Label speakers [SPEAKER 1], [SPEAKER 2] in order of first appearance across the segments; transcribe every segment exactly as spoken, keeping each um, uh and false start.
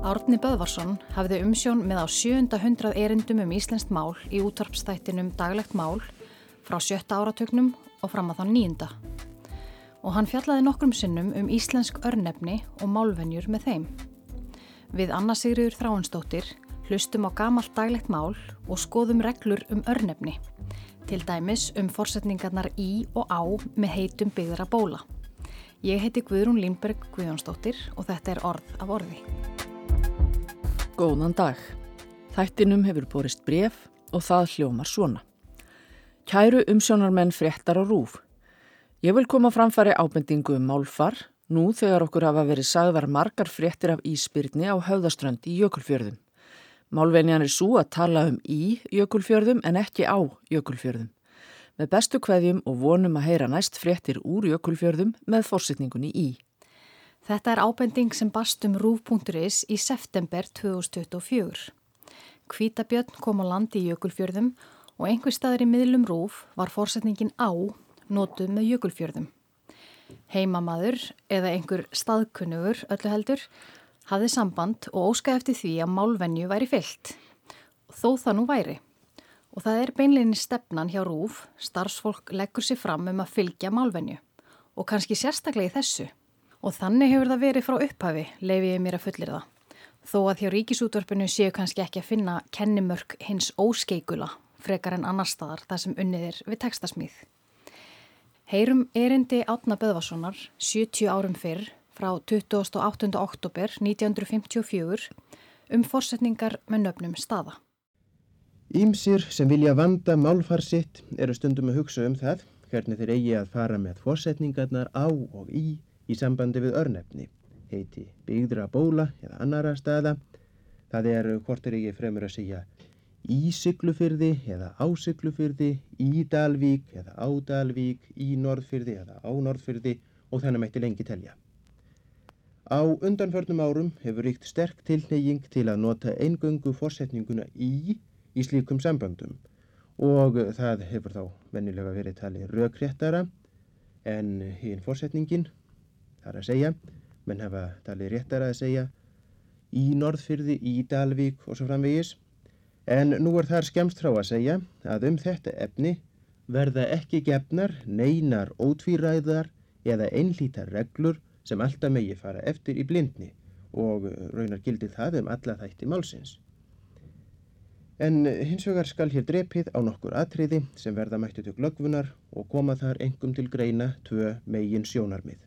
[SPEAKER 1] Árni Böðvarsson hafði umsjón með á sjöunda hundrað erindum um íslenskt mál í útvarpsþættinum Daglegt mál frá sjötta áratugnum og fram að þá níunda. Og hann fjallaði nokkrum sinnum um íslensk örnefni og málvenjur með þeim. Við Anna Sigríður Þráinsdóttir hlustum á gamalt daglegt mál og skoðum reglur um örnefni, til dæmis um forsetningarnar í og á með heitum byggðra bóla. Ég heiti Guðrún Línberg Guðjónsdóttir og þetta er orð af orði.
[SPEAKER 2] Góðan dag. Þættinum hefur borist bréf og það hljómar svona. Kæru umsjónarmenn fréttar á RÚV. Ég vil koma framfæri ábendingu um málfar, nú þegar okkur hafa verið sagðar margar fréttir af ísbirni á Höfðaströnd í Jökulfjörðum. Málvenjan er sú að tala um í Jökulfjörðum en ekki á Jökulfjörðum. Með bestu kveðjum og vonum að heyra næst fréttir úr Jökulfjörðum með forsetningunni í.
[SPEAKER 1] Þetta er ábending sem barst um rúv punktur is í september tvö þúsund tuttugu og fjögur. Hvítabjörn kom á land í Jökulfjörðum og einhver staður í miðlum RÚV var forsetningin á notuð með Jökulfjörðum. Heimamaður eða einhver staðkunnugur öllu heldur hafði samband og óskaði eftir því að málvenju væri fylgt. Þó það nú væri. Og það er beinleiðinni stefnan hjá RÚV, starfsfólk leggur sig fram um að fylgja málvenju og kannski sérstaklega í þessu. Og þannig hefur það verið frá upphafi, leyfi ég mér að fullyrða. Þó að hjá Ríkisútvarpinu séu kannski ekki að finna kennimörk hins óskeikula, frekar en annar staðar þar sem unnið er við textasmíð. Heyrum erindi Árna Böðvarssonar sjötíu árum fyrr frá tuttugasta og áttunda október nítján hundruð fimmtíu og fjögur um forsetningar með nöfnum staða.
[SPEAKER 3] Ýmsir sem vilja vanda málfar sitt eru stundum að hugsa um það, hvernig þeir eigi að fara með forsetningarnar á og í í sambandi við örnefni, heiti byggðra bóla eða annara staða. Það er hvort er ekki fremur að segja í Siglufirði eða á Siglufirði, í Dalvík eða á Dalvík, í Norðfirði eða á Norðfirði og þannig mætti lengi telja. Á undanförnum árum hefur ríkt sterk tilhneiging til að nota eingöngu forsetninguna í í slíkum samböndum og það hefur þá venjulega verið talið rökréttara en hinn forsetningin. Það er að segja, menn hafa talið réttara að segja í Norðfirði, í Dalvík og svo framvegis. En nú er þar skemmst frá að segja að um þetta efni verða ekki gefnar neinar ótvíræðar eða einlítar reglur sem alltaf megi fara eftir í blindni og raunar gildir það um alla þætti málsins. En hins vegar skal hér drepið á nokkur atriði sem verða mættu til glöggvunar og koma þar einkum til greina tvö megin sjónarmið.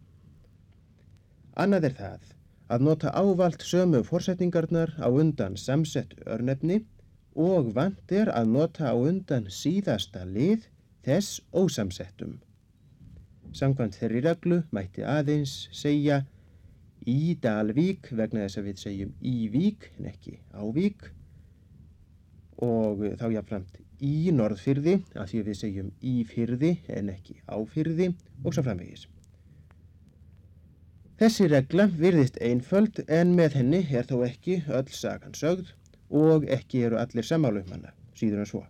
[SPEAKER 3] Annað er það að nota ávalt sömu forsetningarnar á undan samsett örnefni og vant er að nota á undan síðasta lið þess ósamsettum. Samkvæmt þeirri reglu mætti aðeins segja í Dalvík vegna þess að við segjum í Vík en ekki á Vík og þá jafnframt í Norðfirði af því að við segjum í Firði en ekki á Firði og svo framvegis. Þessi regla virðist einföld en með henni er þó ekki öll sagan sögð og ekki eru allir sammála um hana, síður en svo.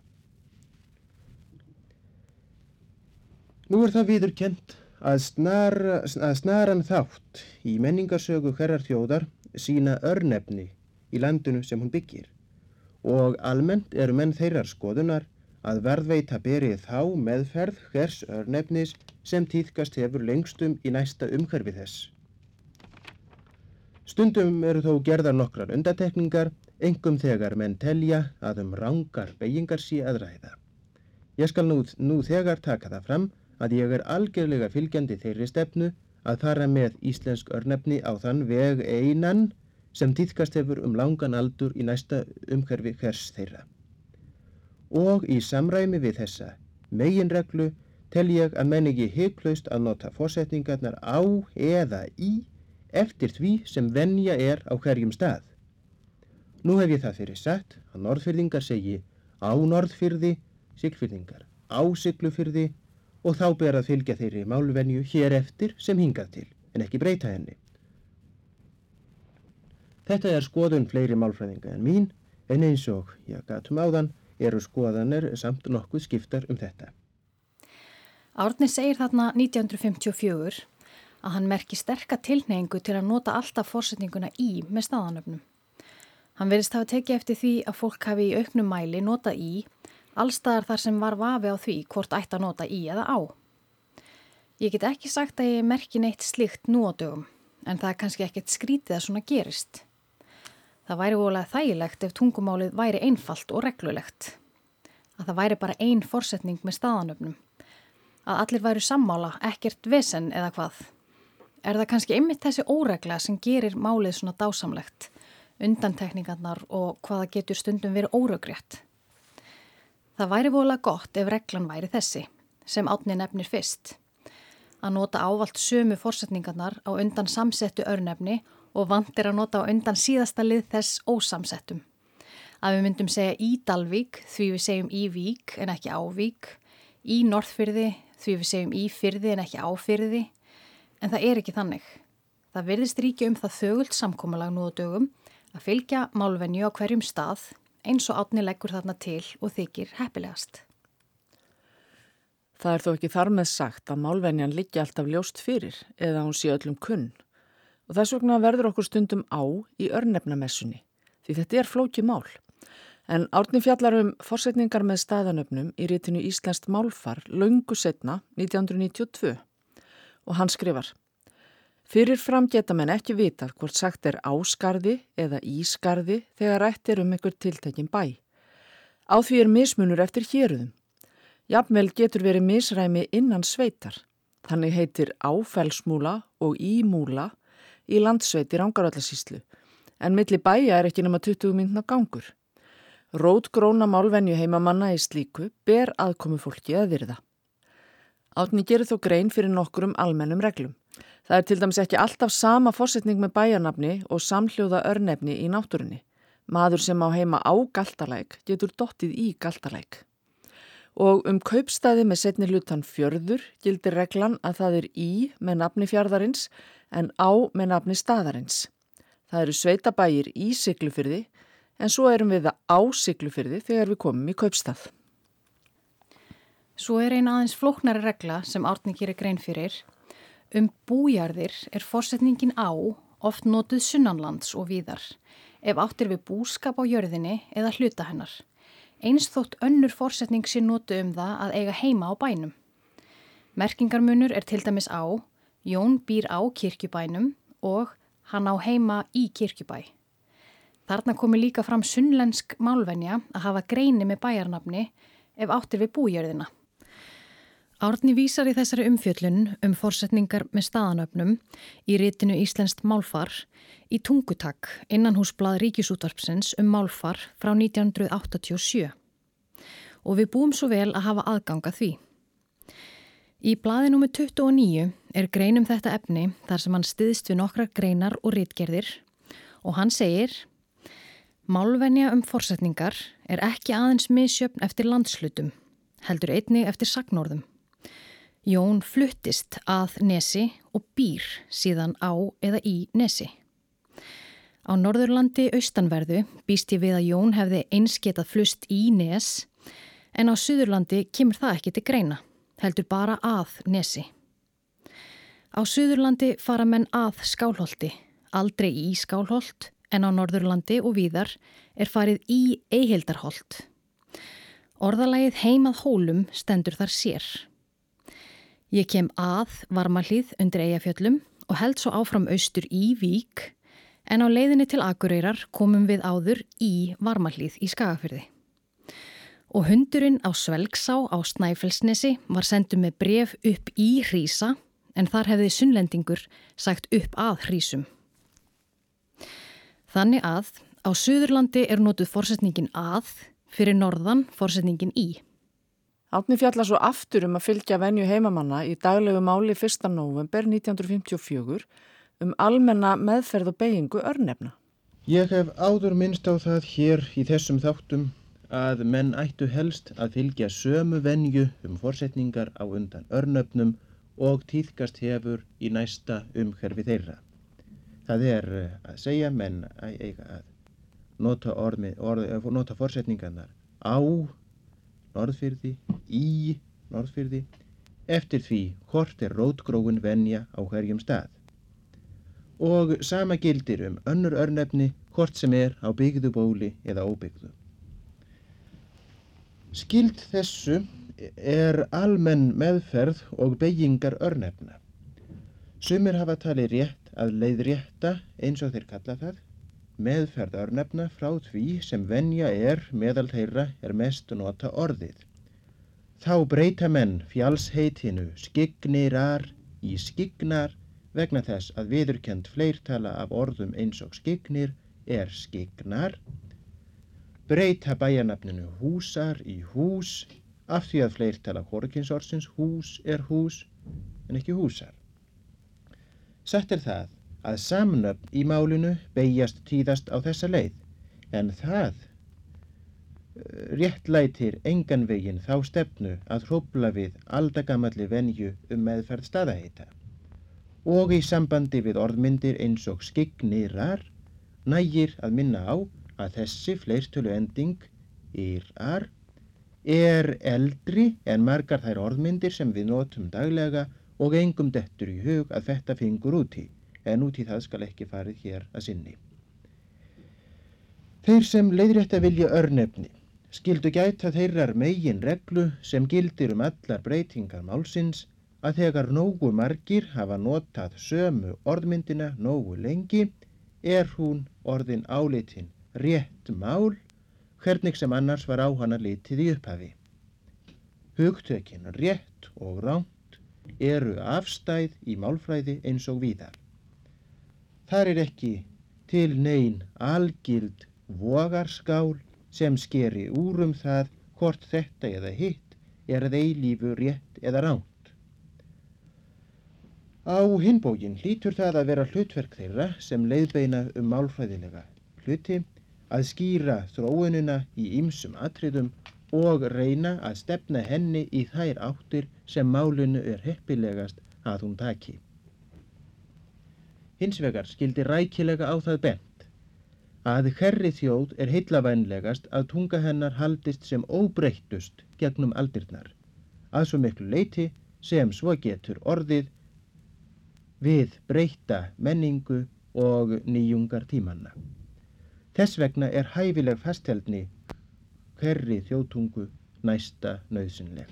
[SPEAKER 3] Nú er það viðurkennt að, snar, að snaran þátt í menningarsögu hverrar þjóðar sína örnefni í landinu sem hún byggir og almennt eru menn þeirrar skoðunar að varðveita berið þá meðferð hvers örnefnis sem tíðkast hefur lengstum í næsta umhverfi þess. Stundum eru þó gerðar nokkrar undantekningar, einkum þegar menn telja að um rangar beygingar sé að ræða. Ég skal nú, nú þegar taka það fram að ég er algjörlega fylgjandi þeirri stefnu að fara með íslensk örnefni á þann veg einan sem tíðkast hefur um langan aldur í næsta umhverfi hvers þeirra. Og í samræmi við þessa meginreglu tel ég að menn ekki hiklaust að nota forsetningarnar á eða í eftir því sem venja er á hverjum stað. Nú hef ég það fyrir sagt að Norðfirðingar segi á Norðfirði, Siglfirðingar á Siglufirði og þá ber að fylgja þeirri málvenju hér eftir sem hingað til, en ekki breyta henni. Þetta er skoðun fleiri málfræðinga en mín, en eins og ég gat um áðan eru skoðanir samt nokkuð skiptar um þetta.
[SPEAKER 1] Árni segir þarna nítján hundruð fimmtíu og fjögur að hann merki sterka tilhneigingu til að nota alltaf forsetninguna í með staðanöfnum. Hann virðist hafa tekið eftir því að fólk hafi í auknum mæli nota í, allstaðar þar sem var vafi á því hvort ætti að nota í eða á. Ég get ekki sagt að ég merki neitt slíkt nú á dögum, en það er kannski ekkert skrítið að svona gerist. Það væri voðalega þægilegt ef tungumálið væri einfalt og reglulegt. Að það væri bara ein forsetning með staðanöfnum. Að allir væru sammála, ekkert vesen eða hvað. Er það kannski einmitt þessi óregla sem gerir málið svona dásamlegt, undantekningarnar og hvaða getur stundum verið óröggrétt? Það væri voðalega gott ef reglan væri þessi, sem Árni nefnir fyrst. Að nota ávalt sömu forsetningarnar á undan samsettu örnefni og vantir að nota á undan síðasta lið þess ósamsettum. Að við myndum segja í Dalvík því við segjum í Vík en ekki á Vík, í Norðfirði því við segjum í Firði en ekki á Firði, en það er ekki þannig. Það virðist ríkja um það þögult samkomulag nú á dögum að fylgja málvenju á hverjum stað eins og Árni leggur þarna til og þykir heppilegast.
[SPEAKER 2] Það er þó ekki þar með sagt að málvenjan liggi alltaf ljóst fyrir eða hún sé öllum kunn. Og þess vegna verður okkur stundum á í örnefnamessunni, því þetta er flókið mál. En Árni fjallar um forsetningar með staðanöfnum í ritinu Íslenskt málfar löngu seinna nítján hundruð níutíu og tvö og hann skrifar: Fyrir fram geta menn ekki vitað hvort sagt er áskarði eða ískarði þegar rætt er um einhver tiltekinn bæ. Á því er mismunur eftir héruðum. Jafnvel getur verið misræmi innan sveitar. Þannig heitir Áfellsmúla og Ímúla í landsveit í Rangárvallasýslu, en milli bæja er ekki nema tuttugu mínútna gangur. Rótgróna málvenju heimamanna í slíku ber aðkomu fólki að virða. Árni gerir þó grein fyrir nokkrum almennum reglum. Það er til dæmis ekki alltaf sama forsetning með bæjarnafni og samhljóða örnefni í náttúrunni. Maður sem á heima á Galtalæk getur dottið í Galtalæk. Og um kaupstæði með seinni hlutan fjörður gildir reglan að það er í með nafni fjarðarins en á með nafni staðarins. Það eru sveitabæir í Siglufirði en svo erum við á Siglufirði þegar við komum í kaupstað.
[SPEAKER 1] Svo er ein aðeins flóknari regla sem Árni gerir grein fyrir. Um bújarðir er forsetningin á oft notuð sunnanlands og víðar, ef átt er við búskap á jörðinni eða hluta hennar. Eins þótt önnur forsetning sé notuð um það að eiga heima á bænum. Merkingarmunur er til dæmis á Jón býr á kirkjubænum og hann á heima í kirkjubæ. Þarna komi líka fram sunnlensk málvenja að hafa greini með bæjarnafni ef átt er við bújörðina. Árni vísar í þessari umfjöllun um forsetningar með staðanöfnum í ritinu Íslenskt málfar í Tungutak innanhúsblað Ríkisútvarpsins um málfar frá nítján hundruð áttatíu og sjö. Og við búum svo vel að hafa aðganga því. Í blaði númer tuttugu og níu er grein um þetta efni þar sem hann styðst við nokkrar greinar og ritgerðir og hann segir: Málvenja um forsetningar er ekki aðeins misjöfn eftir landshlutum, heldur einnig eftir sagnorðum. Jón fluttist að Nesi og býr síðan á eða í Nesi. Á Norðurlandi austanverðu býst ég við að Jón hefði eins getað flust í Nes, en á Suðurlandi kemur það ekki til greina, heldur bara að Nesi. Á Suðurlandi fara menn að Skálholti, aldrei í Skálholt, en á Norðurlandi og víðar er farið í Eyhildarholt. Orðalagið heimað hólum stendur þar sér. Ég kem að Varmahlíð undir Eyjafjöllum og held svo áfram austur í Vík, en á leiðinni til Akureyrar komum við áður í Varmahlíð í Skagafirði. Og hundurinn á Svelgsá á Snæfellsnesi var sendur með bréf upp í Hrísa, en þar hefði sunnlendingur sagt upp að Hrísum. Þannig að á Suðurlandi er notuð forsetningin að, fyrir norðan forsetningin í.
[SPEAKER 2] Árni fjallar svo aftur um að fylgja venju heimamanna í daglegu máli fyrsta nóvember nítján hundruð fimmtíu og fjögur um almenna meðferð og beygingu örnefna.
[SPEAKER 3] Ég hef áður minnst á það hér í þessum þáttum að menn ættu helst að fylgja sömu venju um forsetningar á undan örnefnum og tíðkast hefur í næsta umhverfi þeirra. Það er að segja menn að eiga að nota, orð, orð, nota forsetningarnar á Norðfirði, í Norðfirði, eftir því hvort er rótgróin venja á hverjum stað. Og sama gildir um önnur örnefni hvort sem er á byggðu bóli eða óbyggðu. Skyld þessu er almenn meðferð og beygingar örnefna. Sumir hafa talið rétt að leiðrétta, eins og þeir kalla það, meðferð örnefna frá því sem venja er meðal þeirra er mest nota orðið. Þá breyta menn fjallsheitinu skygnirar í skygnar vegna þess að viðurkennd fleirtala af orðum eins og skygnir er skygnar, breyta bæjarnafninu húsar í hús af því að fleirtala hvorugkynsorðsins hús er hús en ekki húsar. Satt er það að samnöfn í málinu beygjast tíðast á þessa leið, en það réttlætir engan veginn þá stefnu að hrófla við aldagamalli venju um meðferð staðaheita. Og í sambandi við orðmyndir eins og skygnirar nægir að minna á að þessi fleirtölu ending, irar, er eldri en margar þær orðmyndir sem við notum daglega og engum dettur í hug að þetta fingur úti, en úti það skal ekki farið hér að sinni. Þeir sem leiðrétta vilja örnefni skyldu gæta þeirrar megin reglu sem gildir um allar breytingar málsins að þegar nógu margir hafa notað sömu orðmyndina nógu lengi er hún orðin álitin rétt mál, hvernig sem annars var á hana litið í upphafi. Hugtökin rétt og rangt eru afstæð í málfræði eins og víðar. Þar er ekki til nein algild vogarskál sem skeri úr um það hvort þetta eða hitt er að eilífu rétt eða rangt. Á hinn bóginn hlýtur það að vera hlutverk þeirra sem leiðbeina um málfræðilega hluti að skýra þróunina í ýmsum atriðum og reyna að stefna henni í þær áttir sem málinu er heppilegast að hún taki. Hins vegar skyldi rækilega á það bent að hverri þjóð er heillavænlegast að tunga hennar haldist sem óbreyttust gegnum aldirnar, að svo miklu leyti sem svo getur orðið við breytta menningu og nýjungar tímanna. Þess vegna er hæfileg fastheldni hverri þjóðtungu næsta nauðsynleg.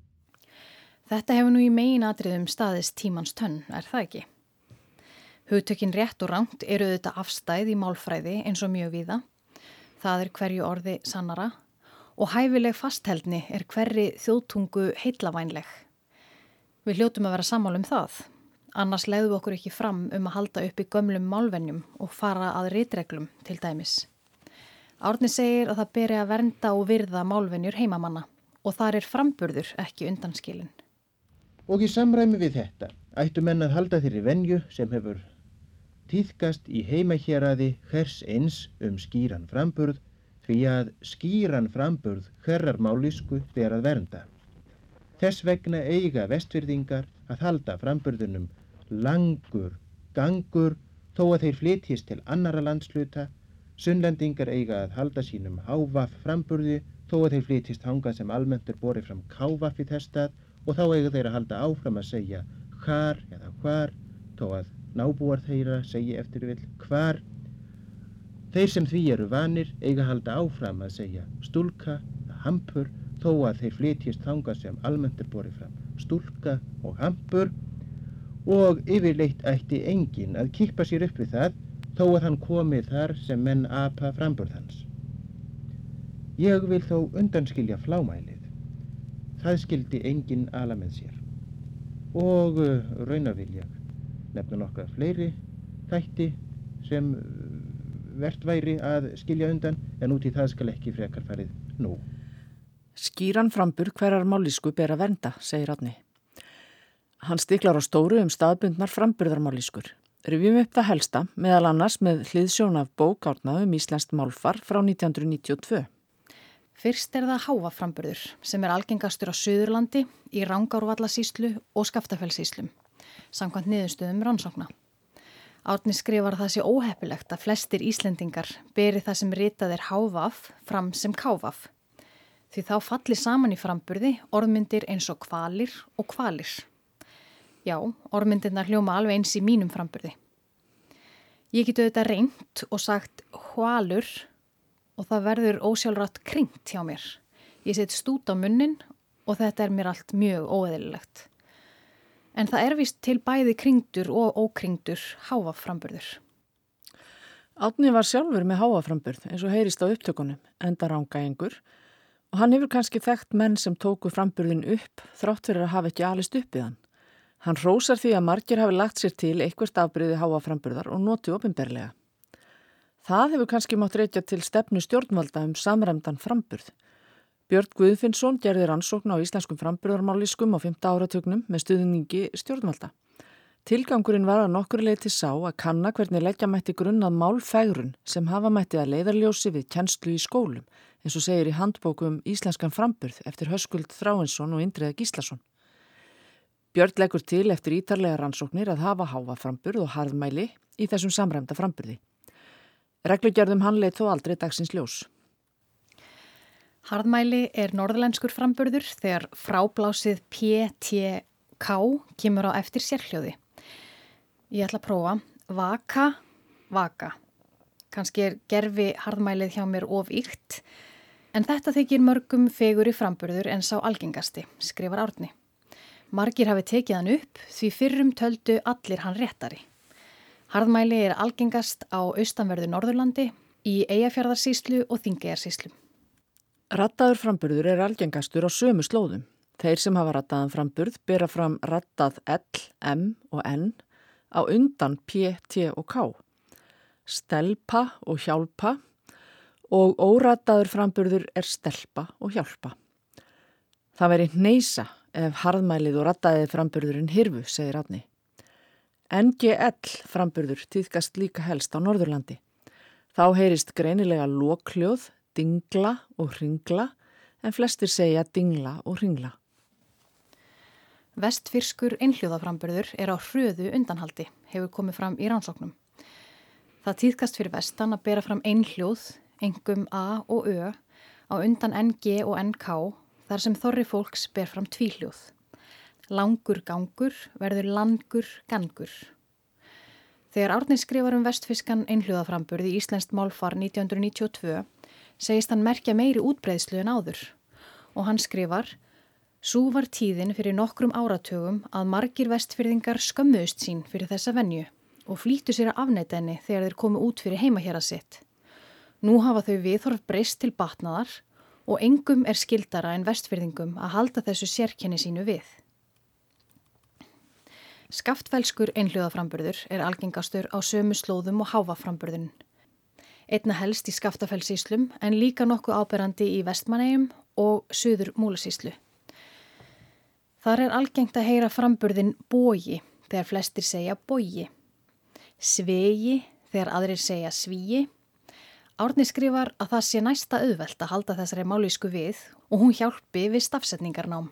[SPEAKER 1] Þetta hefur nú í meginatriðum staðist tímans tönn, er það ekki? Hugtökin rétt og rangt eru auðvitað afstæð í málfræði eins og mjög víða. Það er hverju orði sannara og hæfileg fastheldni er hverri þjóðtungu heillavænleg. Við hljótum að vera sammála um það. Annars legðum við okkur ekki fram um að halda upp í gömlum málvenjum og fara að ritreglum til dæmis. Árni segir að það beri að vernda og virða málvenjur heimamanna og þar er framburður ekki undanskilin.
[SPEAKER 3] Og í samræmi við þetta ættu menn að halda þeirri venju sem hefur tíðkast í heimahéraði hvers eins um skýran framburð því að skýran framburð hverrar mállýsku ber að vernda. Þess vegna eiga Vestfirðingar að halda framburðunum langur gangur þó að þeir flytjist til annara landshluta, Sunnlendingar eiga að halda sínum hávaff framburði þó að þeir flytjist þangað sem almennt er borið fram kávaff í þess stað og þá eiga þeir að halda áfram að segja hvar eða hvar þó að nábúar þeirra segi eftir vill hvar. Þeir sem því eru vanir eiga að halda áfram að segja stúlka eða hampur þó að þeir flytjist þangað sem almennt er borið fram stúlka og hampur og yfirleitt ætti enginn að kippa sér upp við það þó að hann komi þar sem menn apa framburð hans. Ég vil þó undanskilja flámælið. Það skildi enginn ala með sér. Og uh, raunar vil ég nefna nokkra fleiri þætti sem uh, vert væri að skilja undan en út í það skal ekki frekar farið nú.
[SPEAKER 2] Skýran framburð hverrar mállýsku ber að vernda, segir Árni. Hann stiklar á stóru um staðbundnar framburðarmállýskur. Rifjum upp það helsta, meðal annars með hliðsjón af bók Árna um íslenskt málfar frá nítján hundruð níutíu og tvö.
[SPEAKER 1] Fyrst er það hávaframburður sem er algengastur á Suðurlandi, í Rangárvallasýslu og Skaftafellssýslum, samkvæmt niðurstöðum rannsókna. Árni skrifar að það sé óheppilegt að flestir Íslendingar beri það sem ritað er hávaf fram sem kávaf. Því þá falli saman í framburði orðmyndir eins og kvalir og kvalir. Já, orðmyndirnar hljóma alveg eins í mínum framburði. Ég geti auðvitað reynt og sagt hvalur og það verður ósjálfrátt kringt hjá mér. Ég set stút á munnin og þetta er mér allt mjög óeðlilegt. En það er víst til bæði kringdur og ókringdur háaframburður.
[SPEAKER 2] Árni var sjálfur með háaframburð eins og heyrist á upptökunum, enda rangæðingur, og hann hefur kannski þekkt menn sem tóku framburðin upp þrátt fyrir að hafa ekki alist upp við hann. Hann hrósar því að margir hafi lagt sér til eitthvert afbrigði háaframburðar og noti opinberlega. Það hefur kannski mátt reykja til stefnu stjórnvalda um samræmdan framburð. Björn Guðfinnsson gerði rannsókn á íslenskum framburðarmállýskum á fimmta áratugnum með stuðningi stjórnvalda. Tilgangurinn var að nokkur leyti sá að kanna hvernig leggja mætti grunn að málfegrun sem hafa mætti að leiðarljósi við kennslu í skólum, eins og segir í handbókum Íslenskan framburð eftir Höskuld Þráinsson og Indriða Gíslason. Björn leggur til eftir ítarlega rannsóknir að hafa háaframburð og harðmæli í þessum samræmda framburði. Reglugerðum hann leit þó aldrei dagsins ljós.
[SPEAKER 1] Harðmæli er norðlenskur framburður þegar fráblásið P T K kemur á eftir sérhljóði. Ég ætla að prófa vaka, vaka. Kannski er gerfi harðmælið hjá mér of ýkt, en þetta þykir mörgum fegur í framburður en sá algengasti, skrifar Árni. Margir hafi tekið hann upp því fyrrum töldu allir hann réttari. Harðmæli er algengast á austanverðu Norðurlandi, í Eyjafjarðarsýslu og Þingeyjarsýslu.
[SPEAKER 2] Raddaður framburður er algengastur á sömu slóðum. Þeir sem hafa raddaðan framburð bera fram raddað L, M og N á undan P, T og K. Stelpa og hjálpa og óraddaður framburður er stelpa og hjálpa. Það veri hneisa ef harðmælið og raddaðið framburðurinn hyrfu, segir Árni. N G L framburður tíðkast líka helst á Norðurlandi. Þá heyrist greinilega lokhljóð, dingla og hringla, en flestir segja dingla og hringla.
[SPEAKER 1] Vestfirskur einhljóðaframburður er á hröðu undanhaldi, hefur komið fram í rannsóknum. Það tíðkast fyrir vestan að bera fram einhljóð, engum A og Ö, á undan N G og N K, þar sem þorri fólks ber fram tvíhljóð. Langur gangur verður langur gangur. Þegar Árni skrifar um vestfirskan einhljóðaframburð í íslenskt málfar nítján hundruð níutíu og tvö, segist hann merkja meiri útbreiðslu en áður og hann skrifar: Sú var tíðin fyrir nokkrum áratugum að margir vestfirðingar skömmuðust sín fyrir þessa venju og flýttu sér að afneita henni þegar þeir komu út fyrir heimahjara sitt. Nú hafa þau viðhorf breyst til batnaðar og engum er skildara en vestfirðingum að halda þessu sérkenni sínu við. Skaftfellskur einhljóðaframburður er algengastur á sömu slóðum og háfaframburðun. Einna helst í Skaftafellssýslum en líka nokkuð áberandi í Vestmannaeyjum og Suður Múlasýslu. Þar er algengt að heyra framburðin bogi þegar flestir segja bogi, svegi þegar aðrir segja svíi. Árni skrifar að það sé næsta auðvelt að halda þessari mállýsku við og hún hjálpi við stafsetningarnám.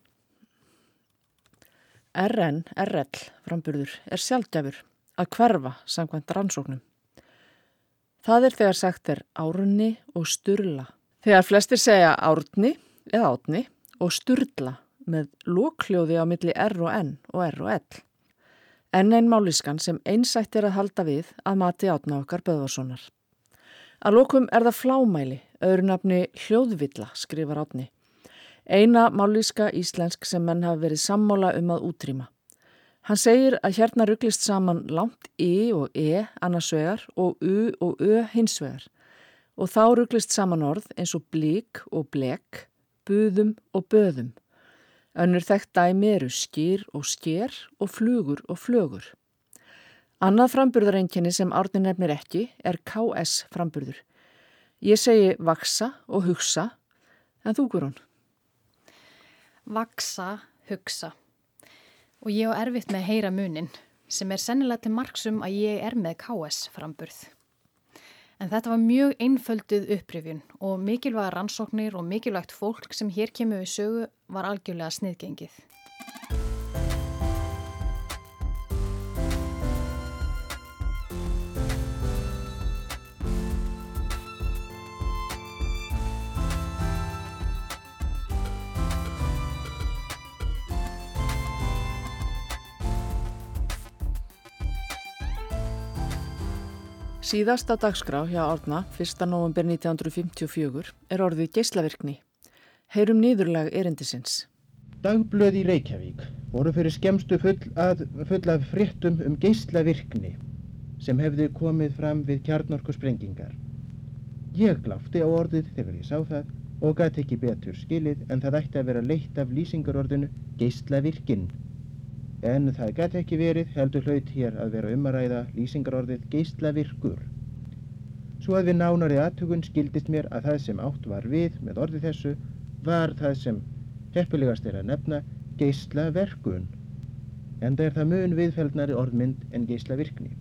[SPEAKER 2] R N, R L framburður er sjaldgæfur að hverfa samkvæmt rannsóknum. Það er þegar sagt er árni og sturla. Þegar flestir segja árni eða átni og sturla með lokhljóði á milli R og N og R og L. Enn ein mállýskan sem einsætt er að halda við að mati Árna okkar Böðvarssonar. Að lokum er það flámæli, öðru nafni hljóðvilla, skrifar Árni. Eina mállýska íslensk sem menn hafa verið sammála um að útrýma. Hann segir að hérna ruglist saman langt I og E annars vegar og U og Ö hins vegar. Og þá ruglist saman orð eins og blík og blek, buðum og böðum. Önnur þekkt dæmi eru skýr og sker og flugur og flögur. Annað framburðareinkenni sem Árni nefnir ekki er K S framburður. Ég segi vaksa og hugsa, en þú Guðrún?
[SPEAKER 1] Vaksa, hugsa. Og ég á erfitt með að heyra munin, sem er sennilega til marks um að ég er með K S framburð. En þetta var mjög einfölduð upprifjun og mikilvæga rannsóknir og mikilvægt fólk sem hér kemur við sögu var algjörlega sniðgengið.
[SPEAKER 2] Síðast á dagskrá hjá Árna, fyrsta nóvember nítján hundruð fimmtíu og fjögur, er orðið geislavirkni. Heyrum niðurlag erindisins.
[SPEAKER 3] Dagblöð í Reykjavík voru fyrir skemmstu full, að, full af fréttum um geislavirkni sem hefði komið fram við kjarnorkusprengingar. Ég glápti á orðið þegar ég sá það og gat ekki betur skilið en það ætti að vera leitt af lýsingarorðinu geislavirkinn. En það gat ekki verið, heldur hlaut hér að vera um að ræða lýsingarorðið geislavirkur. Svo að við nánari athugun skildist mér að það sem átt var við með orði þessu var það sem heppilegast er að nefna geislaverkun. Enda er það mun viðfeldnari orðmynd en geislavirkni.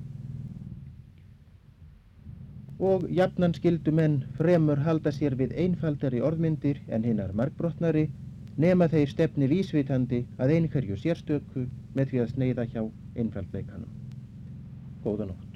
[SPEAKER 3] Og jafnan skildu menn fremur halda sér við einfaldari orðmyndir en hinnar margbrotnari, nema þeir stefni vísvitandi að einhverju sérstöku með því að sneiða hjá einfaldleikanum. Góða nótt.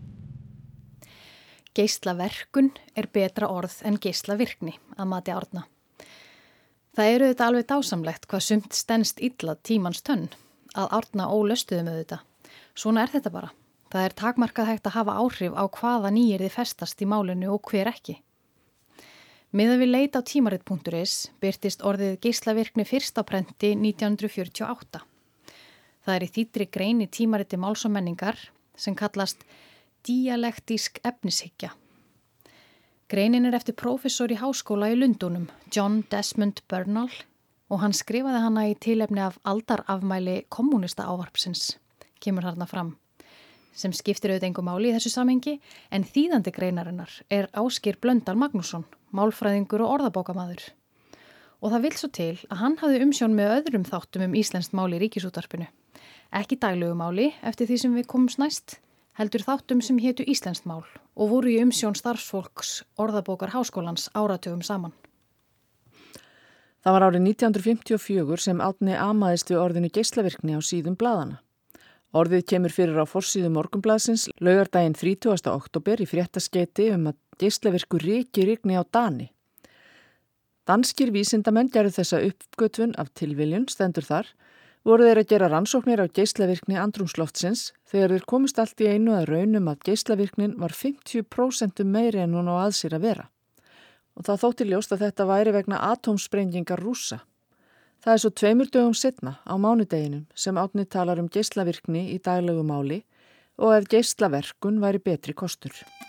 [SPEAKER 1] Geislaverkun er betra orð en geislavirkni, að mati Árna. Það eru þetta alveg dásamlegt hvað sumt stenst illa tímans tönn, að Árna ólöstuðum auðvitað. Svona er þetta bara. Það er takmarkað hægt að hafa áhrif á hvaða nýyrði festast í málinu og hver ekki. Miðað við leit á tímarit punktur is birtist orðið geislavirkni fyrst á prenti nítján hundruð fjörutíu og átta. Það er í þýddri grein í tímariti Máls og menningar sem kallast dialektísk efnishyggja. Greinin er eftir prófessor í háskóla í Lundúnum, John Desmond Bernal, og hann skrifaði hana í tilefni af aldarafmæli kommúnista ávarpsins, kemur þarna fram, sem skiptir auðvitað engu máli í þessu samhengi, en þýðandi greinarinnar er Ásgeir Blöndal Magnússon, málfræðingur og orðabókamaður. Og það vill svo til að hann hafði umsjón með öðrum þáttum um íslenskt mál í Ríkisútvarpinu. Ekki daglegu máli eftir því sem við komumst næst, heldur þáttum sem hétu íslenskt mál og voru í umsjón starfsfólks orðabókar háskólans áratugum saman.
[SPEAKER 2] Það var árið nítján hundruð fimmtíu og fjögur sem Árni amaðist við orðinu geislavirkni á síðum blaðana. Orðið kemur fyrir á forsíðu Morgunblaðsins laugardaginn þrítugasta október í fréttaskeyti um að geislavirku ryki rigni á Dani. Danskir vísindamenn gerðu þessa uppgötvun af tilviljun, stendur þar, voru þeir að gera rannsóknir á geislavirkni andrúmsloftsins þegar þeir komust allt í einu að raunum að geislavirknin var fimmtíu prósent meiri en hún á að sér að vera. Og það þótti ljóst að þetta væri vegna atómsprengingar Rússa. Það er svo tveimur dögum seinna á mánudeginum sem Árni talar um geislavirkni í daglegu máli og að geislaverkun væri betri kostur.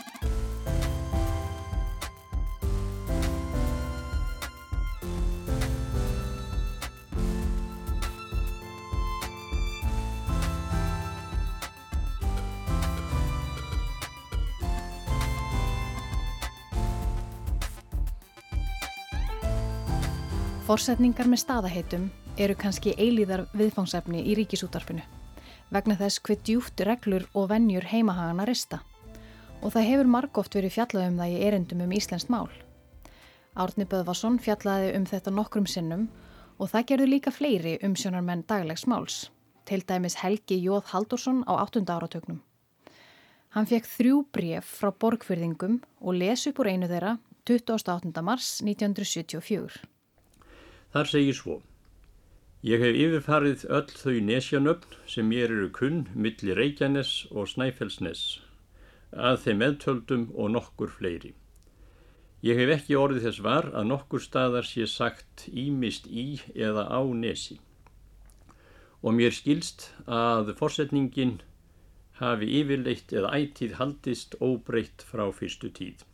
[SPEAKER 1] Forsetningar með staðaheitum eru kannski eilíðar viðfangsefni í Ríkisútvarpinu vegna þess hve djúpt reglur og venjur heimahagana rista og það hefur margoft verið fjallað um það í erindum um íslenskt mál. Árni Böðvarsson fjallaði um þetta nokkrum sinnum og það gerðu líka fleiri umsjónarmenn daglegs máls, til dæmis Helgi Jóð Halldórsson á áttunda áratugnum. Hann fekk þrjú bréf frá borgfirðingum og les upp úr einu þeirra tuttugasta og áttunda mars nítján hundruð sjötíu og fjögur.
[SPEAKER 4] Þar segir svo: Ég hef yfirfarið öll þau nesjanöfn sem mér eru kunn milli Reykjaness og Snæfellsness, að þeim meðtöldum og nokkur fleiri. Ég hef ekki orðið þess var að nokkur staðar sé sagt ýmist í eða á nesi. Og mér skilst að forsetningin hafi yfirleitt eða ætíð haldist óbreytt frá fyrstu tíð.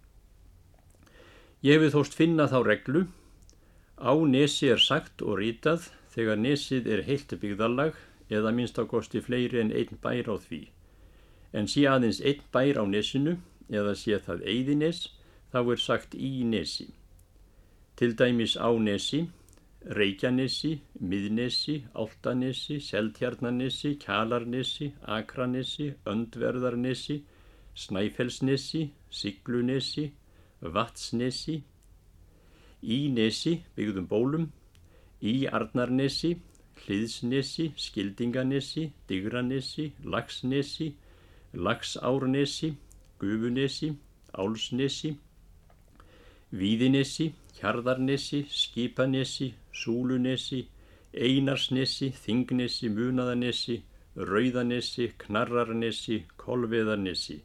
[SPEAKER 4] Ég hefi þóst finna þá reglu: á nesi er sagt og ritað þegar nesið er heilt byggðarlag eða minnst á kosti fleiri en einn bær á því. En sé aðeins einn bær á nesinu eða sé það eyðines, þá er sagt í nesi. Til dæmis á nesi, Reykjanesi, Miðnesi, Álftanesi, Seltjarnarnesi, Kjalarnesi, Akranesi, Öndverðarnesi, Snæfellsnesi, Siglunesi, Vatnsnesi, í Nesi, byggðum bólum, í Arnarnesi, Hliðsnesi, Skildinganesi, Digranesi, Laxnesi, Laxárnesi, Gufunesi, Álsnesi, Víðinesi, Hjarðarnesi, Skipanesi, Súlunesi, Einarsnesi, Þingnesi, Munaðanesi, Rauðanesi, Knarrarnesi, Kolviðarnesi,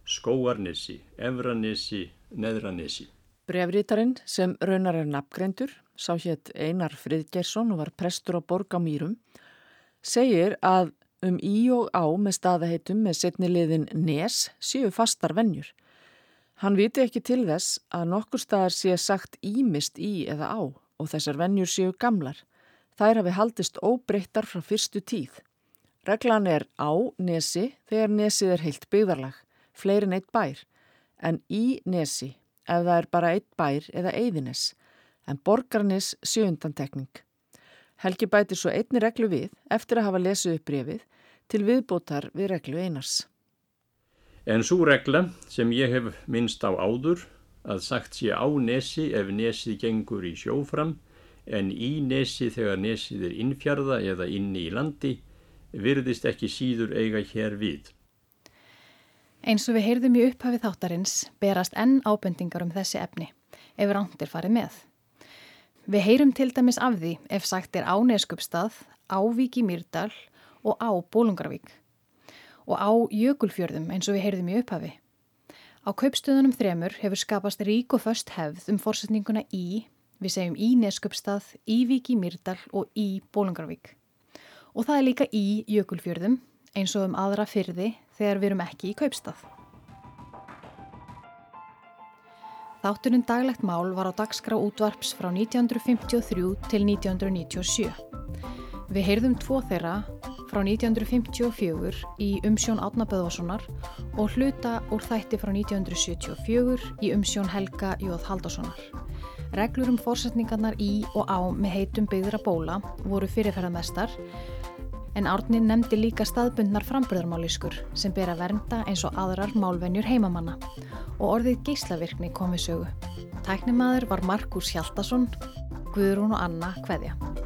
[SPEAKER 4] Skógarnesi, Efranesi, Neðranesi.
[SPEAKER 2] Bréfritarinn sem raunar er nafngreindur, sá hétt Einar Friðgeirsson og var prestur á Borg á Mýrum, segir að um í og á með staðaheitum með seinni liðin nes séu fastar venjur. Hann viti ekki til þess að nokkur staðar sé sagt ýmist í eða á og þessar venjur séu gamlar. Þær hafi haldist óbreyttar frá fyrstu tíð. Reglan er á nesi þegar nesið er heilt byggðarlag, fleiri en eitt bær, en í nesi ef það er bara eitt bær eða eyðines, en borgarnes sé undantekning. Helgi bætir svo einni reglu við eftir að hafa lesið upp bréfið til viðbótar við reglu Einars.
[SPEAKER 4] En sú regla sem ég hef minnst á áður, að sagt sé á nesi ef nesið gengur í sjó fram, en í nesi þegar nesið er innfjarða eða inni í landi, virðist ekki síður eiga hér við.
[SPEAKER 1] Eins og við heyrðum í upphafi þáttarins berast enn ábendingar um þessi efni, ef rangt er farið með. Við heyrum til dæmis af því ef sagt er á Neskupstað, á Vík í Mýrdal og á Bolungarvík. Og á Jökulfjörðum eins og við heyrðum í upphafi. Á kaupstöðunum þremur hefur skapast rík og föst hefð um forsetninguna í, við segjum í Neskupstað, í Vík í Mýrdal og í Bolungarvík. Og það er líka í Jökulfjörðum eins og um aðra firði þegar við erum ekki í kaupstað. Þátturinn Daglegt mál var á dagskrá útvarps frá nítján hundruð fimmtíu og þrjú til nítján hundruð níutíu og sjö. Við heyrðum tvo þeirra frá nítján hundruð fimmtíu og fjögur í umsjón Árna Böðvarssonar og hluta úr þætti frá nítján hundruð sjötíu og fjögur í umsjón Helga J. Halldórssonar. Reglur um forsetningarnar í og á með heitum byggðra bóla voru fyrirferðarmestar, en Árni nefndi líka staðbundnar framburðarmállýskur sem ber að vernda eins og aðrar málvenjur heimamanna og orðið geislavirkni kom við sögu. Tæknimaður var Markús Hjaltason, Guðrún og Anna kveðja.